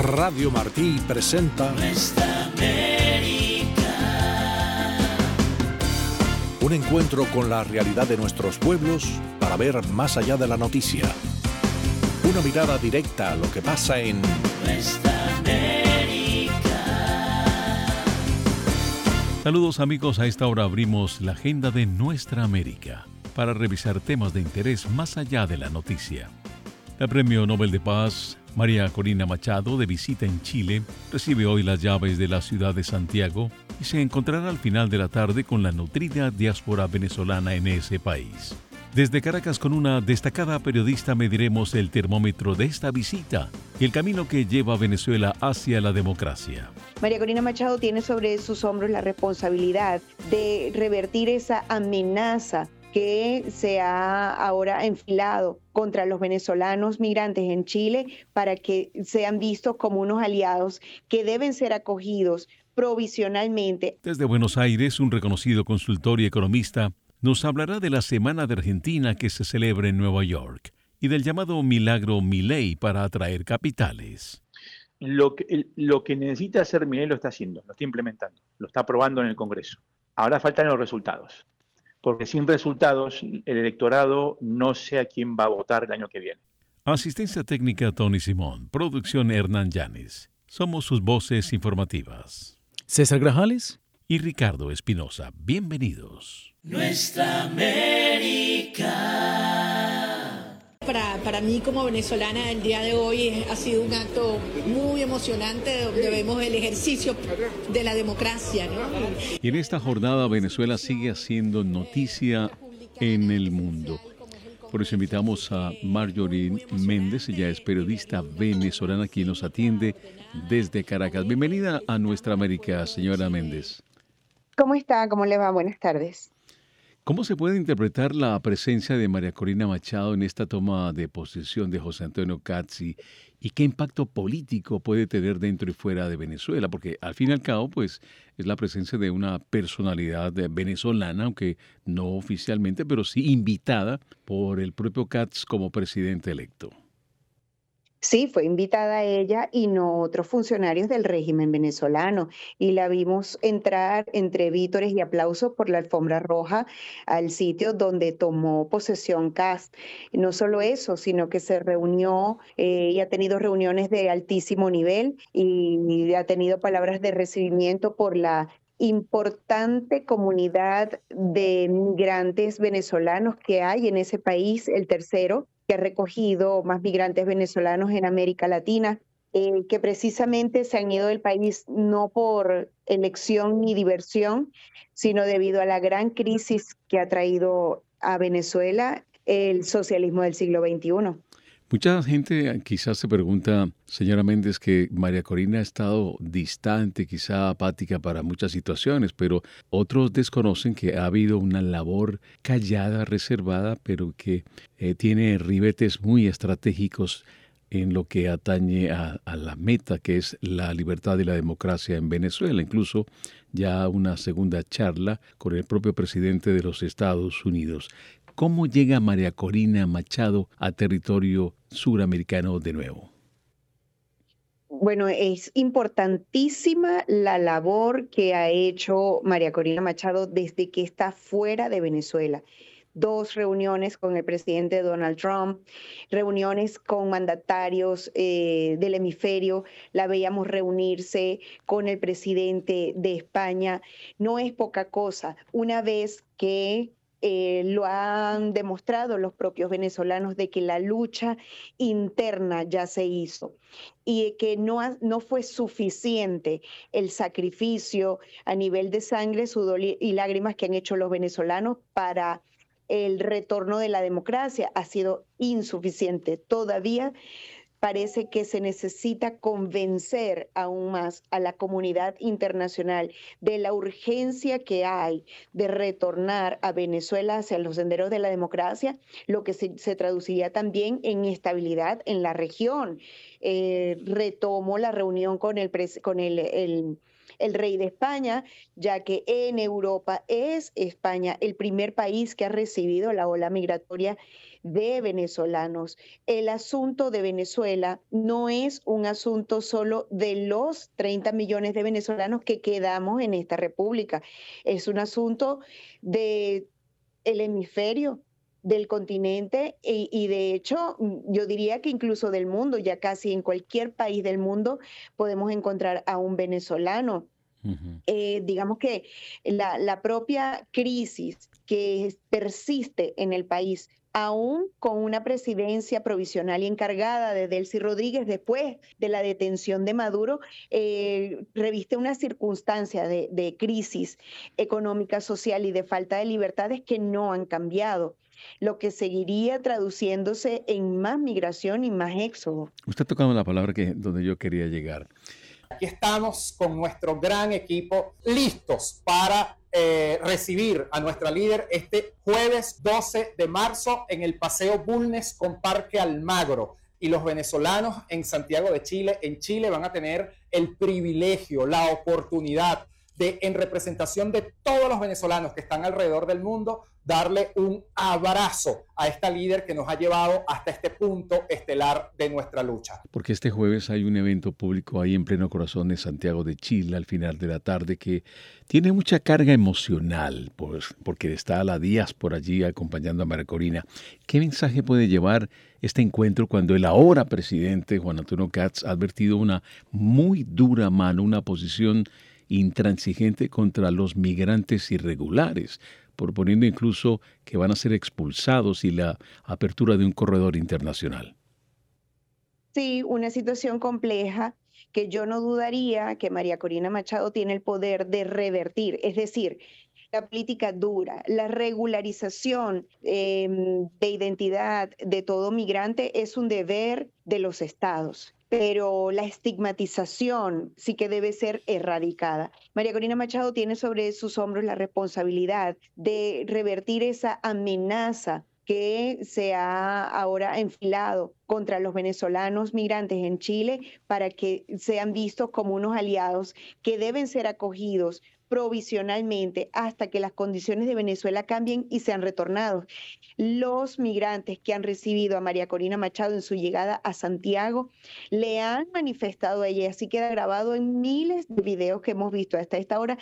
Radio Martí presenta Nuestra América. Un encuentro con la realidad de nuestros pueblos para ver más allá de la noticia. Una mirada directa a lo que pasa en Nuestra América. Saludos amigos, a esta hora abrimos la agenda de Nuestra América para revisar temas de interés más allá de la noticia. La Premio Nobel de Paz, María Corina Machado, de visita en Chile, recibe hoy las llaves de la ciudad de Santiago y se encontrará al final de la tarde con la nutrida diáspora venezolana en ese país. Desde Caracas, con una destacada periodista, mediremos el termómetro de esta visita y el camino que lleva a Venezuela hacia la democracia. María Corina Machado tiene sobre sus hombros la responsabilidad de revertir esa amenaza que se ha ahora enfilado contra los venezolanos migrantes en Chile para que sean vistos como unos aliados que deben ser acogidos provisionalmente. Desde Buenos Aires, un reconocido consultor y economista nos hablará de la Semana de Argentina que se celebra en Nueva York y del llamado milagro Milei para atraer capitales. Lo que necesita hacer Milei lo está haciendo, lo está implementando, lo está aprobando en el Congreso. Ahora faltan los resultados, porque sin resultados el electorado no sé a quién va a votar el año que viene. Asistencia técnica Tony Simón, producción Hernán Llanes. Somos sus voces informativas. César Grajales y Ricardo Espinosa. Bienvenidos. Nuestra América. Para mí como venezolana el día de hoy ha sido un acto muy emocionante donde vemos el ejercicio de la democracia, ¿no? Y en esta jornada Venezuela sigue haciendo noticia en el mundo. Por eso invitamos a Marjorie Méndez, ella es periodista venezolana quien nos atiende desde Caracas. Bienvenida a Nuestra América, señora Méndez. ¿Cómo está? ¿Cómo le va? Buenas tardes. ¿Cómo se puede interpretar la presencia de María Corina Machado en esta toma de posesión de José Antonio Kast y qué impacto político puede tener dentro y fuera de Venezuela? Porque al fin y al cabo, pues, es la presencia de una personalidad venezolana, aunque no oficialmente, pero sí invitada por el propio Kast como presidente electo. Sí, fue invitada ella y no otros funcionarios del régimen venezolano. Y la vimos entrar entre vítores y aplausos por la alfombra roja al sitio donde tomó posesión Kast. Y no solo eso, sino que se reunió y ha tenido reuniones de altísimo nivel y ha tenido palabras de recibimiento por la importante comunidad de migrantes venezolanos que hay en ese país, el tercero que ha recogido más migrantes venezolanos en América Latina, que precisamente se han ido del país no por elección ni diversión, sino debido a la gran crisis que ha traído a Venezuela el socialismo del siglo XXI. Mucha gente quizás se pregunta, señora Méndez, que María Corina ha estado distante, quizá apática para muchas situaciones, pero otros desconocen que ha habido una labor callada, reservada, pero que tiene ribetes muy estratégicos en lo que atañe a la meta que es la libertad y la democracia en Venezuela. Incluso ya una segunda charla con el propio presidente de los Estados Unidos. ¿Cómo llega María Corina Machado a territorio suramericano de nuevo? Bueno, es importantísima la labor que ha hecho María Corina Machado desde que está fuera de Venezuela. 2 reuniones con el presidente Donald Trump, reuniones con mandatarios del hemisferio, la veíamos reunirse con el presidente de España. No es poca cosa. Una vez que lo han demostrado los propios venezolanos de que la lucha interna ya se hizo y que no fue suficiente el sacrificio a nivel de sangre, sudor y lágrimas que han hecho los venezolanos para el retorno de la democracia. Ha sido insuficiente. Todavía parece que se necesita convencer aún más a la comunidad internacional de la urgencia que hay de retornar a Venezuela hacia los senderos de la democracia, lo que se traduciría también en estabilidad en la región. Retomo la reunión con el el rey de España, ya que en Europa es España el primer país que ha recibido la ola migratoria de venezolanos. El asunto de Venezuela no es un asunto solo de los 30 millones de venezolanos que quedamos en esta república, es un asunto de el hemisferio, del continente y de hecho yo diría que incluso del mundo, ya casi en cualquier país del mundo podemos encontrar a un venezolano. Ujú. Digamos que la propia crisis que persiste en el país, aún con una presidencia provisional y encargada de Delcy Rodríguez después de la detención de Maduro, reviste una circunstancia de crisis económica, social y de falta de libertades que no han cambiado, lo que seguiría traduciéndose en más migración y más éxodo. Usted ha tocado la palabra donde yo quería llegar. Aquí estamos con nuestro gran equipo listos para recibir a nuestra líder este jueves 12 de marzo en el Paseo Bulnes con Parque Almagro. Y los venezolanos en Santiago de Chile, en Chile, van a tener el privilegio, la oportunidad de, en representación de todos los venezolanos que están alrededor del mundo, darle un abrazo a esta líder que nos ha llevado hasta este punto estelar de nuestra lucha. Porque este jueves hay un evento público ahí en pleno corazón de Santiago de Chile al final de la tarde que tiene mucha carga emocional, pues, porque está la diáspora allí acompañando a María Corina. ¿Qué mensaje puede llevar este encuentro cuando el ahora presidente Juan Antonio Katz ha advertido una muy dura mano, una posición intransigente contra los migrantes irregulares, proponiendo incluso que van a ser expulsados y la apertura de un corredor internacional? Sí, una situación compleja que yo no dudaría que María Corina Machado tiene el poder de revertir, es decir, la política dura, la regularización de identidad de todo migrante es un deber de los estados, pero la estigmatización sí que debe ser erradicada. María Corina Machado tiene sobre sus hombros la responsabilidad de revertir esa amenaza que se ha ahora enfilado contra los venezolanos migrantes en Chile para que sean vistos como unos aliados que deben ser acogidos provisionalmente hasta que las condiciones de Venezuela cambien y sean retornados. Los migrantes que han recibido a María Corina Machado en su llegada a Santiago le han manifestado a ella, así queda grabado en miles de videos que hemos visto hasta esta hora,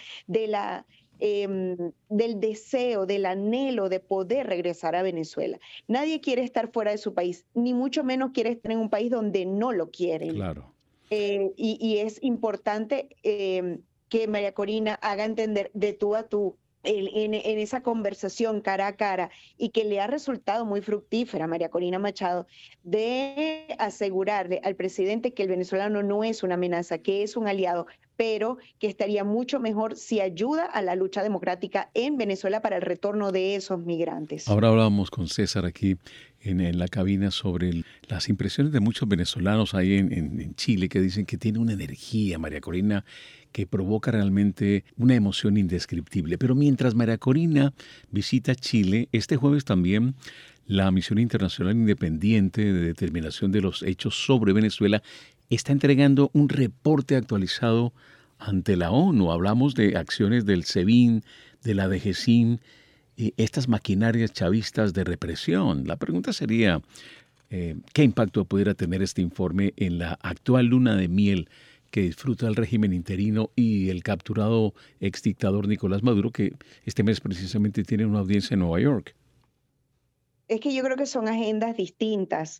del deseo, del anhelo de poder regresar a Venezuela. Nadie quiere estar fuera de su país, ni mucho menos quiere estar en un país donde no lo quieren. Claro. Y es importante que María Corina haga entender de tú a tú en esa conversación cara a cara y que le ha resultado muy fructífera a María Corina Machado de asegurarle al presidente que el venezolano no es una amenaza, que es un aliado, pero que estaría mucho mejor si ayuda a la lucha democrática en Venezuela para el retorno de esos migrantes. Ahora hablábamos con César aquí en la cabina sobre las impresiones de muchos venezolanos ahí en Chile que dicen que tiene una energía, María Corina, que provoca realmente una emoción indescriptible. Pero mientras María Corina visita Chile, este jueves también la Misión Internacional Independiente de Determinación de los Hechos sobre Venezuela está entregando un reporte actualizado ante la ONU. Hablamos de acciones del SEBIN, de la DGCIN, estas maquinarias chavistas de represión. La pregunta sería, ¿qué impacto pudiera tener este informe en la actual luna de miel que disfruta el régimen interino y el capturado exdictador Nicolás Maduro, que este mes precisamente tiene una audiencia en Nueva York? Es que yo creo que son agendas distintas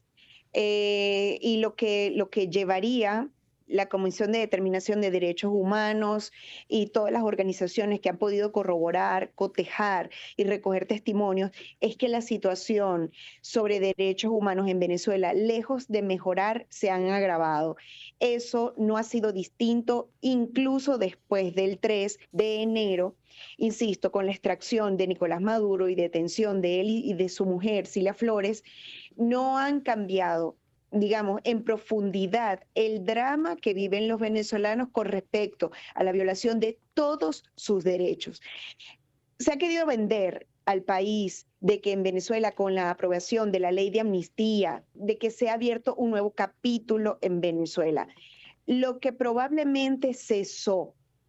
y lo que llevaría la Comisión de Determinación de Derechos Humanos y todas las organizaciones que han podido corroborar, cotejar y recoger testimonios, es que la situación sobre derechos humanos en Venezuela, lejos de mejorar, se han agravado. Eso no ha sido distinto incluso después del 3 de enero, insisto, con la extracción de Nicolás Maduro y detención de él y de su mujer, Cilia Flores, no han cambiado, digamos, en profundidad el drama que viven los venezolanos con respecto a la violación de todos sus derechos. Se ha querido vender al país de que en Venezuela, con la aprobación de la ley de amnistía, de que se ha abierto un nuevo capítulo en Venezuela. Lo que probablemente cesó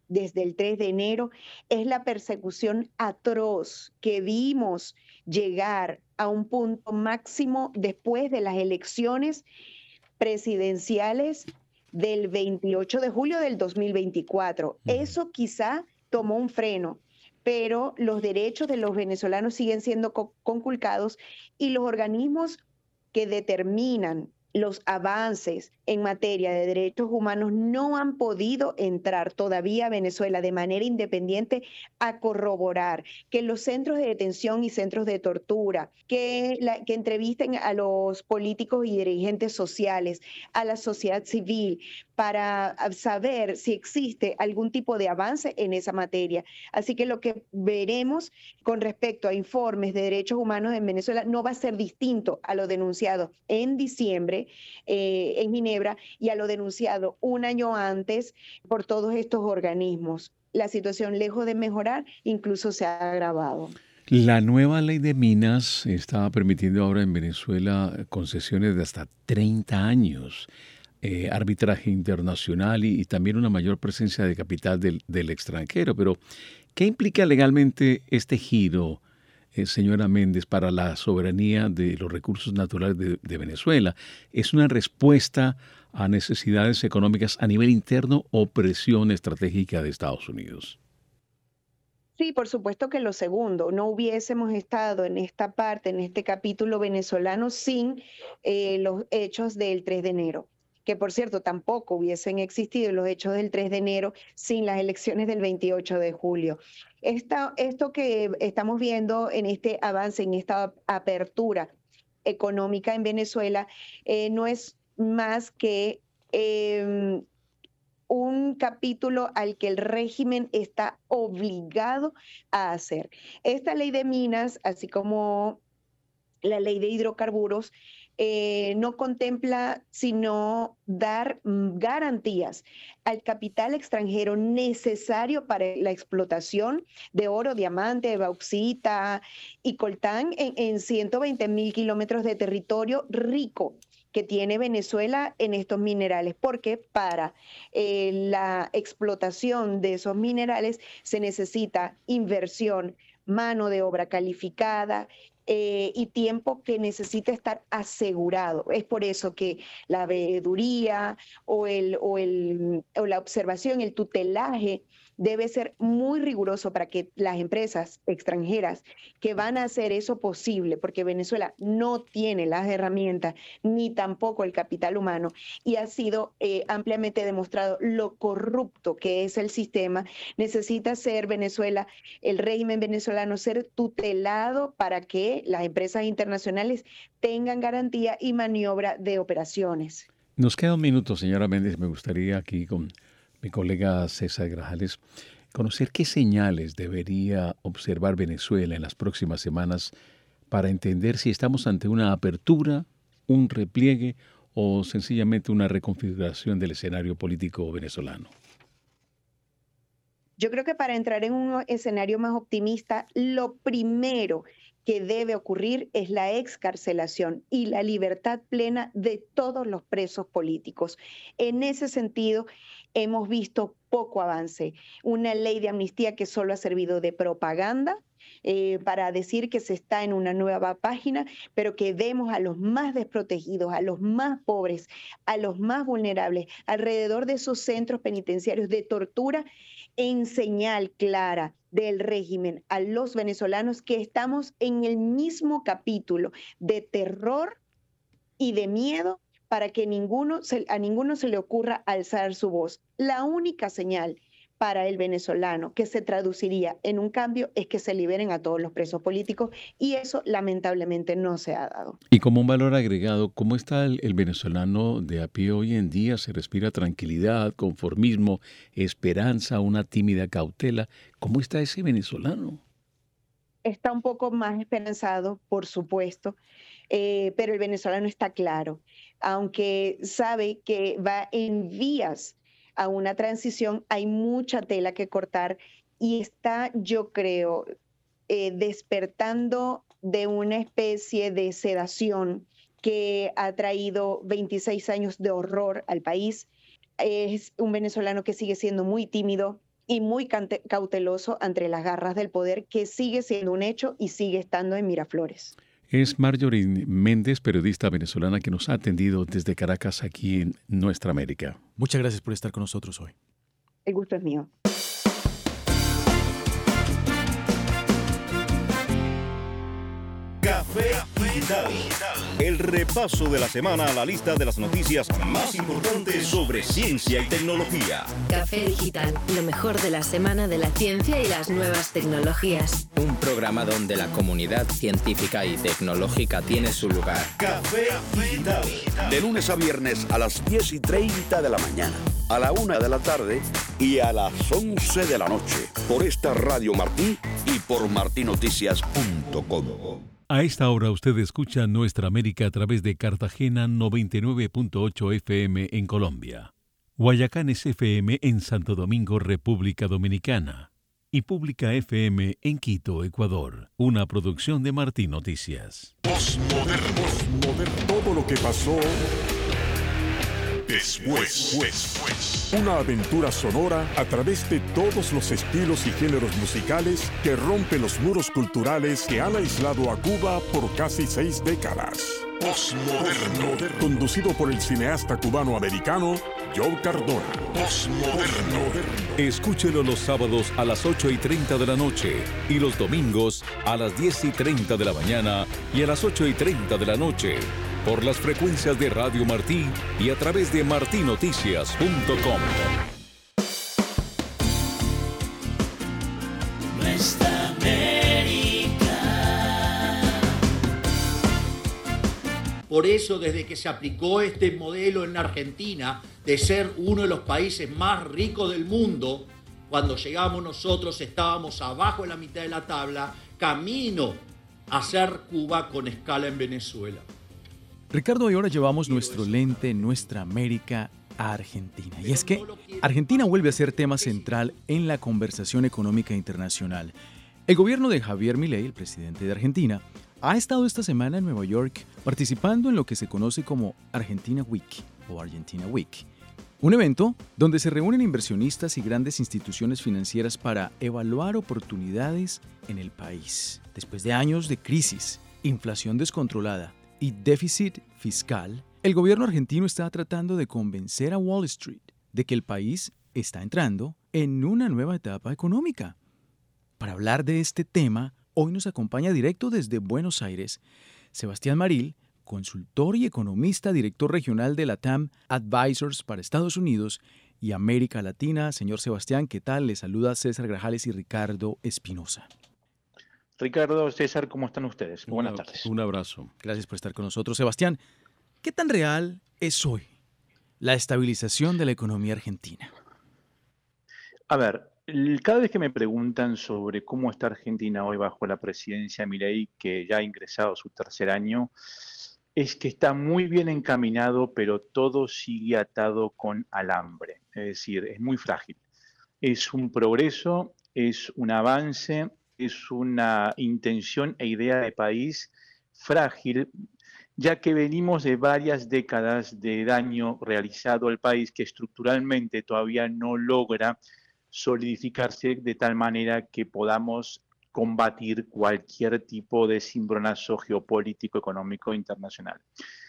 desde el 3 de enero es la persecución atroz que vimos llegar a un punto máximo después de las elecciones presidenciales del 28 de julio del 2024. Eso quizá tomó un freno, pero los derechos de los venezolanos siguen siendo conculcados y los organismos que determinan los avances en materia de derechos humanos no han podido entrar todavía a Venezuela de manera independiente a corroborar que los centros de detención y centros de tortura, que entrevisten a los políticos y dirigentes sociales, a la sociedad civil, para saber si existe algún tipo de avance en esa materia. Así que lo que veremos con respecto a informes de derechos humanos en Venezuela no va a ser distinto a lo denunciado en diciembre en Ginebra y a lo denunciado un año antes por todos estos organismos. La situación, lejos de mejorar, incluso se ha agravado. La nueva ley de minas está permitiendo ahora en Venezuela concesiones de hasta 30 años. Arbitraje internacional y también una mayor presencia de capital del extranjero. Pero, ¿qué implica legalmente este giro, señora Méndez, para la soberanía de los recursos naturales de Venezuela? ¿Es una respuesta a necesidades económicas a nivel interno o presión estratégica de Estados Unidos? Sí, por supuesto que lo segundo. No hubiésemos estado en esta parte, en este capítulo venezolano, sin los hechos del 3 de enero. Que por cierto tampoco hubiesen existido los hechos del 3 de enero sin las elecciones del 28 de julio. Esto que estamos viendo en este avance, en esta apertura económica en Venezuela, no es más que un capítulo al que el régimen está obligado a hacer. Esta ley de minas, así como la ley de hidrocarburos, no contempla sino dar garantías al capital extranjero necesario para la explotación de oro, diamante, bauxita y coltán en 120.000 kilómetros de territorio rico que tiene Venezuela en estos minerales, porque para la explotación de esos minerales se necesita inversión, mano de obra calificada, y tiempo que necesita estar asegurado. Es por eso que la veeduría o la observación, el tutelaje debe ser muy riguroso para que las empresas extranjeras que van a hacer eso posible, porque Venezuela no tiene las herramientas ni tampoco el capital humano y ha sido ampliamente demostrado lo corrupto que es el sistema, necesita ser Venezuela, el régimen venezolano ser tutelado para que las empresas internacionales tengan garantía y maniobra de operaciones. Nos queda un minuto, señora Méndez. Me gustaría aquí con mi colega César Grajales conocer qué señales debería observar Venezuela en las próximas semanas para entender si estamos ante una apertura, un repliegue o sencillamente una reconfiguración del escenario político venezolano. Yo creo que para entrar en un escenario más optimista, lo primero que debe ocurrir es la excarcelación y la libertad plena de todos los presos políticos. En ese sentido, hemos visto poco avance. Una ley de amnistía que solo ha servido de propaganda para decir que se está en una nueva página, pero que vemos a los más desprotegidos, a los más pobres, a los más vulnerables, alrededor de esos centros penitenciarios de tortura, en señal clara del régimen a los venezolanos que estamos en el mismo capítulo de terror y de miedo para que a ninguno se le ocurra alzar su voz. La única señal para el venezolano que se traduciría en un cambio es que se liberen a todos los presos políticos y eso lamentablemente no se ha dado. Y como un valor agregado, ¿cómo está el venezolano de a pie hoy en día? ¿Se respira tranquilidad, conformismo, esperanza, una tímida cautela? ¿Cómo está ese venezolano? Está un poco más esperanzado, por supuesto, pero el venezolano está claro, aunque sabe que va en vías a una transición, hay mucha tela que cortar y está, yo creo, despertando de una especie de sedación que ha traído 26 años de horror al país. Es un venezolano que sigue siendo muy tímido, y muy cauteloso ante las garras del poder, que sigue siendo un hecho y sigue estando en Miraflores. Es Marjorie Méndez, periodista venezolana que nos ha atendido desde Caracas aquí en Nuestra América. Muchas gracias por estar con nosotros hoy. El gusto es mío. Café Digital. El repaso de la semana a la lista de las noticias más importantes sobre ciencia y tecnología. Café Digital, lo mejor de la semana de la ciencia y las nuevas tecnologías. Un programa donde la comunidad científica y tecnológica tiene su lugar. Café Digital. De lunes a viernes a las 10:30 de la mañana, a la 1 de la tarde y a las 11 de la noche. Por esta Radio Martí y por martinoticias.com. A esta hora usted escucha Nuestra América a través de Cartagena 99.8 FM en Colombia, Guayacanes FM en Santo Domingo, República Dominicana, y Pública FM en Quito, Ecuador, una producción de Martín Noticias. Postmoderno. Todo lo que pasó después. Una aventura sonora a través de todos los estilos y géneros musicales que rompen los muros culturales que han aislado a Cuba por casi 6 décadas. Postmoderno. Conducido por el cineasta cubano-americano Joe Cardona. Postmoderno. Escúchelo los sábados a las 8:30 de la noche y los domingos a las 10:30 de la mañana y a las 8:30 de la noche por las frecuencias de Radio Martí y a través de martinoticias.com. Nuestra América. Por eso, desde que se aplicó este modelo en Argentina, de ser uno de los países más ricos del mundo, cuando llegamos nosotros estábamos abajo de la mitad de la tabla, camino a ser Cuba con escala en Venezuela. Ricardo, y ahora llevamos nuestro lente, Nuestra América, a Argentina. Y es que Argentina vuelve a ser tema central en la conversación económica internacional. El gobierno de Javier Milei, el presidente de Argentina, ha estado esta semana en Nueva York participando en lo que se conoce como Argentina Week o Argentina Week. Un evento donde se reúnen inversionistas y grandes instituciones financieras para evaluar oportunidades en el país. Después de años de crisis, inflación descontrolada y déficit fiscal, el gobierno argentino está tratando de convencer a Wall Street de que el país está entrando en una nueva etapa económica. Para hablar de este tema, hoy nos acompaña directo desde Buenos Aires Sebastián Maril, consultor y economista, director regional de LATAM Advisors para Estados Unidos y América Latina. Señor Sebastián, ¿qué tal? Le saluda César Grajales y Ricardo Espinosa. Ricardo, César, ¿cómo están ustedes? Buenas tardes. Un abrazo. Gracias por estar con nosotros. Sebastián, ¿qué tan real es hoy la estabilización de la economía argentina? A ver, cada vez que me preguntan sobre cómo está Argentina hoy bajo la presidencia de Milei, que ya ha ingresado a su tercer año, es que está muy bien encaminado, pero todo sigue atado con alambre. Es decir, es muy frágil. Es un progreso, es un avance, es una intención e idea de país frágil, ya que venimos de varias décadas de daño realizado al país que estructuralmente todavía no logra solidificarse de tal manera que podamos combatir cualquier tipo de cimbronazo geopolítico, económico internacional.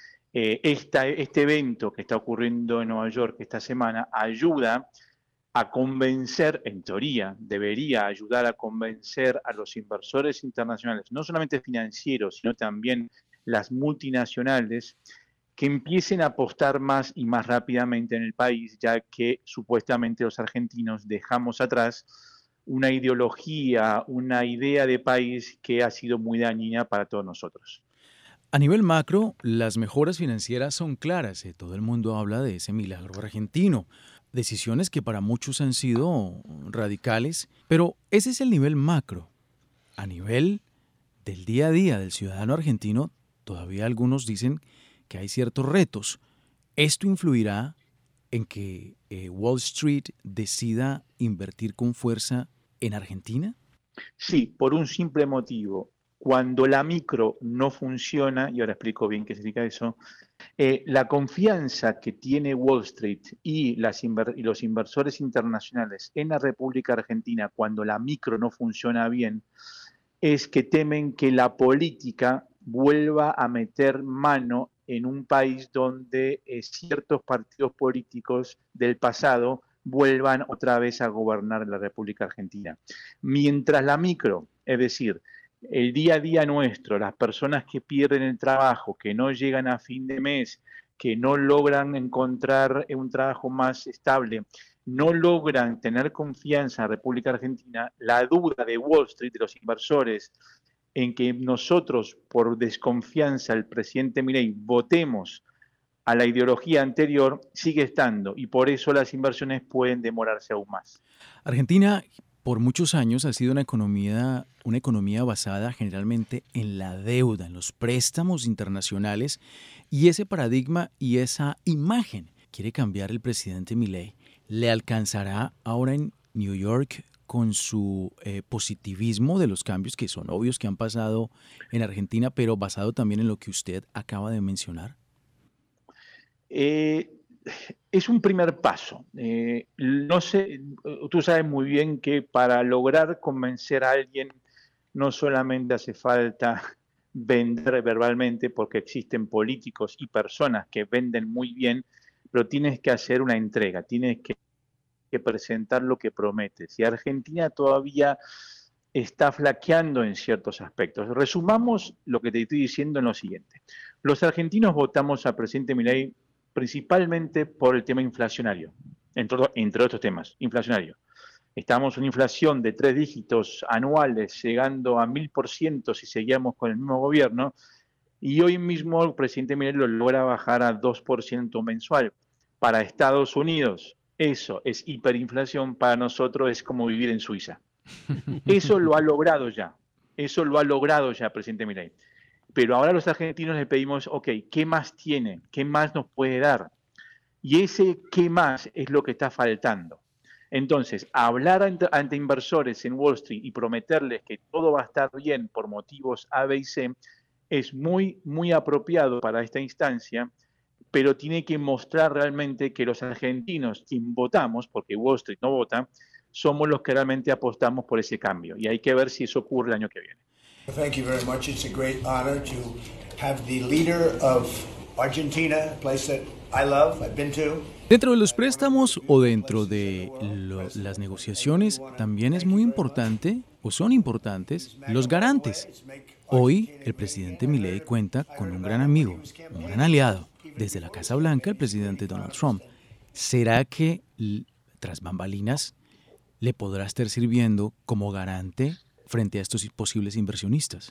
Este evento que está ocurriendo en Nueva York esta semana ayuda a convencer, en teoría, debería ayudar a convencer a los inversores internacionales, no solamente financieros, sino también las multinacionales, que empiecen a apostar más y más rápidamente en el país, ya que supuestamente los argentinos dejamos atrás una ideología, una idea de país que ha sido muy dañina para todos nosotros. A nivel macro, las mejoras financieras son claras. Todo el mundo habla de ese milagro argentino. Decisiones que para muchos han sido radicales, pero ese es el nivel macro. A nivel del día a día del ciudadano argentino, todavía algunos dicen que hay ciertos retos. ¿Esto influirá en que Wall Street decida invertir con fuerza en Argentina? Sí, por un simple motivo. cuando la micro no funciona, y ahora explico bien qué significa eso, la confianza que tiene Wall Street y los inversores internacionales en la República Argentina cuando la micro no funciona bien, es que temen que la política vuelva a meter mano en un país donde ciertos partidos políticos del pasado vuelvan otra vez a gobernar la República Argentina. Mientras la micro, es decir, el día a día nuestro, las personas que pierden el trabajo, que no llegan a fin de mes, que no logran encontrar un trabajo más estable, no logran tener confianza en la República Argentina, la duda de Wall Street, de los inversores, en que nosotros, por desconfianza del presidente Milei, votemos a la ideología anterior, sigue estando, y por eso las inversiones pueden demorarse aún más. Argentina por muchos años ha sido una economía basada generalmente en la deuda, en los préstamos internacionales, y ese paradigma y esa imagen quiere cambiar el presidente Milei. ¿Le alcanzará ahora en New York con su positivismo de los cambios que son obvios que han pasado en Argentina, pero basado también en lo que usted acaba de mencionar? Es un primer paso. No sé, tú sabes muy bien que para lograr convencer a alguien no solamente hace falta vender verbalmente, porque existen políticos y personas que venden muy bien, pero tienes que hacer una entrega, tienes que presentar lo que prometes. Y Argentina todavía está flaqueando en ciertos aspectos. Resumamos lo que te estoy diciendo en lo siguiente. Los argentinos votamos al presidente Milei principalmente por el tema inflacionario, entre otros temas, inflacionario. Estamos en una inflación de 3 dígitos anuales, llegando a 1000% si seguíamos con el mismo gobierno, y hoy mismo el presidente Milei lo logra bajar a 2% mensual. Para Estados Unidos, eso es hiperinflación, para nosotros es como vivir en Suiza. Eso lo ha logrado ya el presidente Milei. Pero ahora los argentinos le pedimos, ok, ¿qué más tiene? ¿Qué más nos puede dar? Y ese qué más es lo que está faltando. Entonces, hablar ante inversores en Wall Street y prometerles que todo va a estar bien por motivos A, B y C es muy, muy apropiado para esta instancia, pero tiene que mostrar realmente que los argentinos, quien votamos, porque Wall Street no vota, somos los que realmente apostamos por ese cambio. Y hay que ver si eso ocurre el año que viene. Thank you very much. It's a great honor to have the leader of Argentina, a place that I love, I've been to. Dentro de los préstamos o dentro de las negociaciones también es muy importante, o son importantes, los garantes. Hoy el presidente Milei cuenta con un gran amigo, un gran aliado, desde la Casa Blanca, el presidente Donald Trump. ¿Será que tras bambalinas le podrá estar sirviendo como garante frente a estos posibles inversionistas?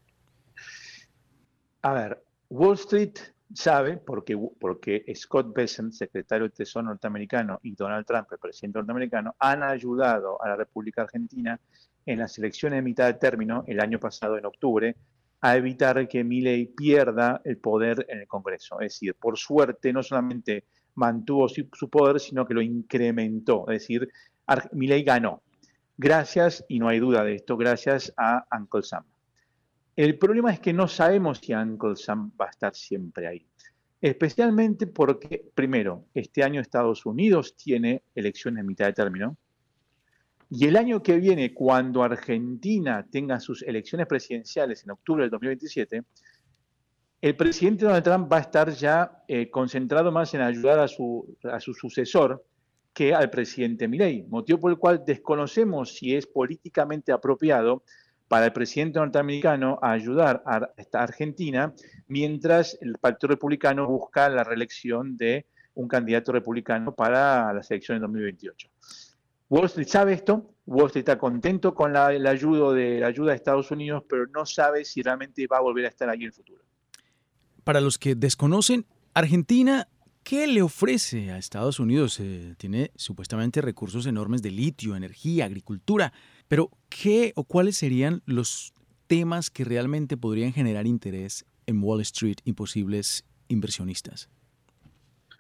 A ver, Wall Street sabe, porque Scott Bessent, secretario del Tesoro norteamericano, y Donald Trump, el presidente norteamericano, han ayudado a la República Argentina en las elecciones de mitad de término, el año pasado, en octubre, a evitar que Milei pierda el poder en el Congreso. Es decir, por suerte, no solamente mantuvo su poder, sino que lo incrementó. Es decir, Milei ganó. Gracias, y no hay duda de esto, gracias a Uncle Sam. El problema es que no sabemos si Uncle Sam va a estar siempre ahí. Especialmente porque, primero, este año Estados Unidos tiene elecciones en mitad de término. Y el año que viene, cuando Argentina tenga sus elecciones presidenciales en octubre del 2027, el presidente Donald Trump va a estar ya concentrado más en ayudar a su sucesor que al presidente Milei, motivo por el cual desconocemos si es políticamente apropiado para el presidente norteamericano ayudar a esta Argentina mientras el Partido Republicano busca la reelección de un candidato republicano para las elecciones de 2028. Wall Street sabe esto, Wall Street está contento con la ayuda de Estados Unidos, pero no sabe si realmente va a volver a estar ahí en el futuro. Para los que desconocen, Argentina, ¿qué le ofrece a Estados Unidos? Tiene supuestamente recursos enormes de litio, energía, agricultura, pero ¿qué o cuáles serían los temas que realmente podrían generar interés en Wall Street y posibles inversionistas?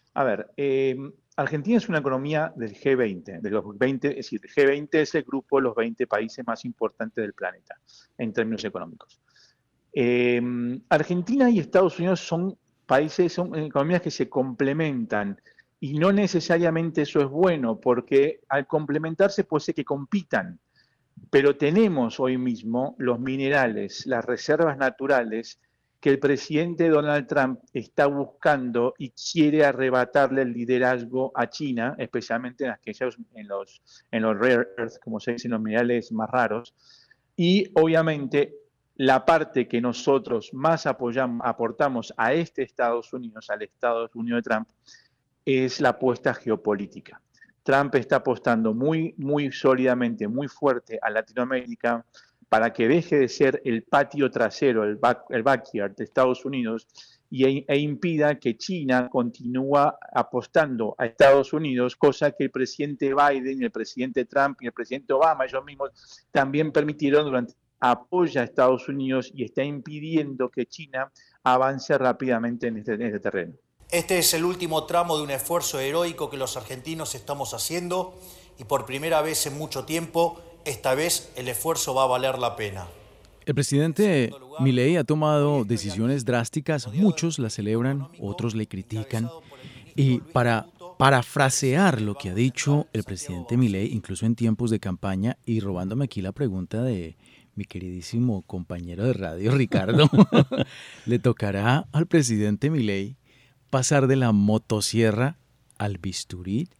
A ver, Argentina es una economía del G20, de los 20, es decir, el G20 es el grupo de los 20 países más importantes del planeta en términos económicos. Argentina y Estados Unidos son economías que se complementan y no necesariamente eso es bueno, porque al complementarse puede ser que compitan, pero tenemos hoy mismo los minerales, las reservas naturales que el presidente Donald Trump está buscando y quiere arrebatarle el liderazgo a China, especialmente en los rare earths, como se dice, en los minerales más raros, y obviamente la parte que nosotros más aportamos a este Estados Unidos, al Estados Unidos de Trump, es la apuesta geopolítica. Trump está apostando muy, muy sólidamente, muy fuerte a Latinoamérica para que deje de ser el patio trasero, el backyard de Estados Unidos e impida que China continúe apostando a Estados Unidos, cosa que el presidente Biden, el presidente Trump y el presidente Obama, ellos mismos también permitieron apoya a Estados Unidos y está impidiendo que China avance rápidamente en este terreno. Este es el último tramo de un esfuerzo heroico que los argentinos estamos haciendo y por primera vez en mucho tiempo, esta vez el esfuerzo va a valer la pena. El presidente Milei ha tomado decisiones drásticas, muchos la celebran, otros le critican. Y para parafrasear lo que ha dicho el presidente Milei, incluso en tiempos de campaña, y robándome aquí la pregunta de mi queridísimo compañero de radio, Ricardo, le tocará al presidente Milei pasar de la motosierra al bisturí.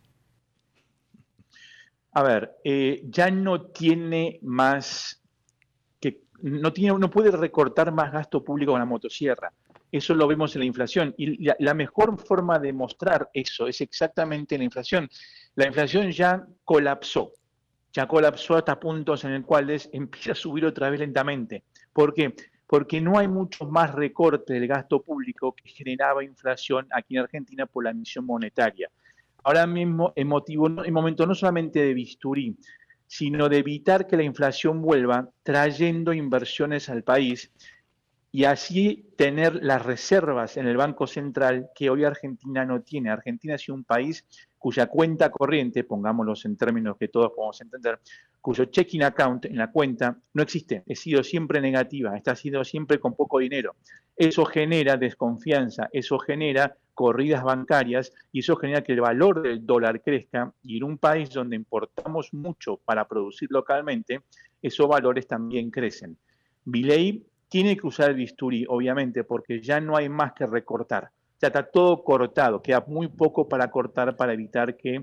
A ver, ya no tiene más no puede recortar más gasto público con la motosierra. Eso lo vemos en la inflación. Y la mejor forma de mostrar eso es exactamente la inflación. La inflación ya colapsó hasta puntos en los cuales empieza a subir otra vez lentamente. ¿Por qué? Porque no hay mucho más recorte del gasto público que generaba inflación aquí en Argentina por la emisión monetaria. Ahora mismo en momento no solamente de bisturí, sino de evitar que la inflación vuelva trayendo inversiones al país y así tener las reservas en el Banco Central que hoy Argentina no tiene. Argentina ha sido un país cuya cuenta corriente, pongámoslos en términos que todos podemos entender, cuyo checking account en la cuenta no existe, ha sido siempre negativa, está sido siempre con poco dinero. Eso genera desconfianza, eso genera corridas bancarias y eso genera que el valor del dólar crezca y en un país donde importamos mucho para producir localmente, esos valores también crecen. Milei tiene que usar el bisturí, obviamente, porque ya no hay más que recortar. Ya está todo cortado, queda muy poco para cortar para evitar que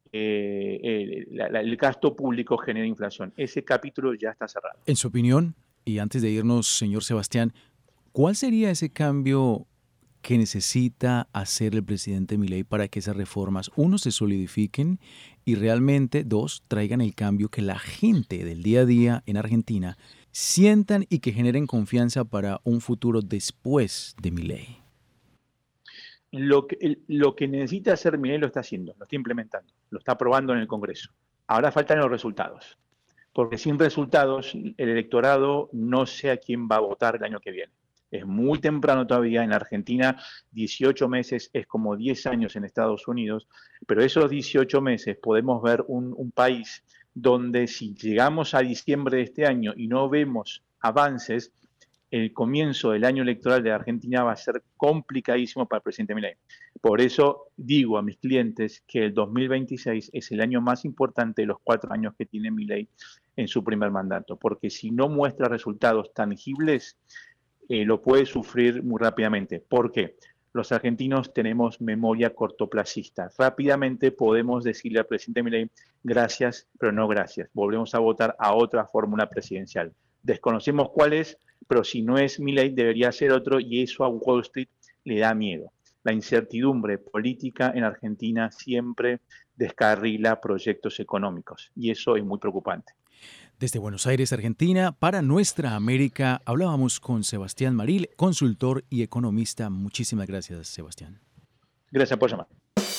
el gasto público genere inflación. Ese capítulo ya está cerrado. En su opinión, y antes de irnos, señor Sebastián, ¿cuál sería ese cambio que necesita hacer el presidente Milei para que esas reformas, uno, se solidifiquen y realmente, dos, traigan el cambio que la gente del día a día en Argentina sientan y que generen confianza para un futuro después de Milei? Lo que necesita hacer Milei lo está haciendo, lo está implementando, lo está aprobando en el Congreso. Ahora faltan los resultados, porque sin resultados el electorado no sé a quién va a votar el año que viene. Es muy temprano todavía en Argentina, 18 meses es como 10 años en Estados Unidos, pero esos 18 meses podemos ver un país donde si llegamos a diciembre de este año y no vemos avances, el comienzo del año electoral de Argentina va a ser complicadísimo para el presidente Milei. Por eso digo a mis clientes que el 2026 es el año más importante de los 4 años que tiene Milei en su primer mandato, porque si no muestra resultados tangibles, lo puede sufrir muy rápidamente. ¿Por qué? Los argentinos tenemos memoria cortoplacista. Rápidamente podemos decirle al presidente Milei, gracias, pero no gracias. Volvemos a votar a otra fórmula presidencial. Desconocemos cuál es, pero si no es Milei debería ser otro y eso a Wall Street le da miedo. La incertidumbre política en Argentina siempre descarrila proyectos económicos y eso es muy preocupante. Desde Buenos Aires, Argentina, para Nuestra América, hablábamos con Sebastián Maril, consultor y economista. Muchísimas gracias, Sebastián. Gracias por llamar.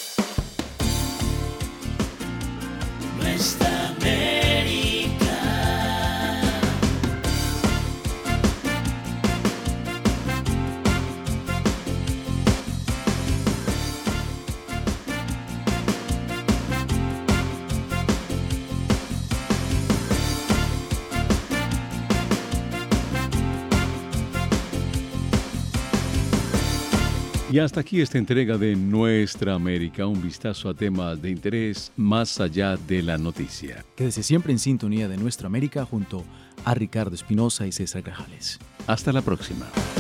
Nuestra América. Y hasta aquí esta entrega de Nuestra América, un vistazo a temas de interés más allá de la noticia. Quédese siempre en sintonía de Nuestra América junto a Ricardo Espinosa y César Grajales. Hasta la próxima.